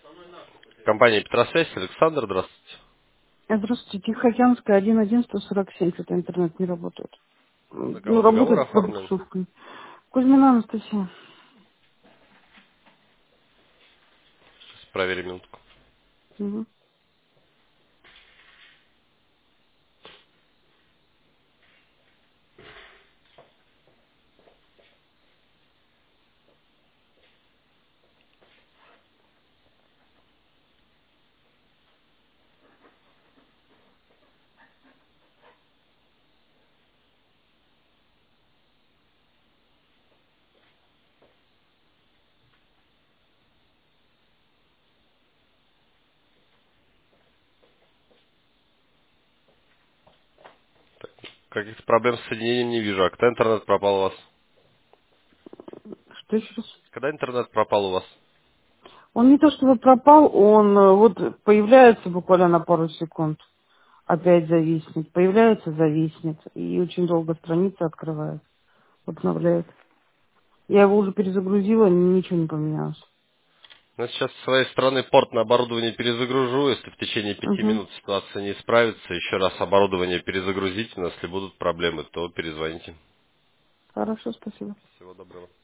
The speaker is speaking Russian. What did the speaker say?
Компания Петросвязь, Александр, здравствуйте. Здравствуйте, Тихоокеанская, 111-147, что-то интернет не работает. На Ну, кого договор работает с оформлен? пробуксовкой. Кузьмина Анастасия. Сейчас проверим минутку. Мгм. Каких-то проблем с соединением не вижу. А когда интернет пропал у вас? Что еще раз? Когда интернет пропал у вас? Он не то чтобы пропал, он вот появляется буквально на пару секунд, опять зависнет, появляется, зависнет, и очень долго страница открывает, обновляет. Я его уже перезагрузила, ничего не поменялось. Ну, сейчас с своей стороны порт на оборудование перезагружу. Если в течение 5 минут Угу. ситуация не исправится, еще раз оборудование перезагрузите. Но если будут проблемы, то перезвоните. Хорошо, спасибо. Всего доброго.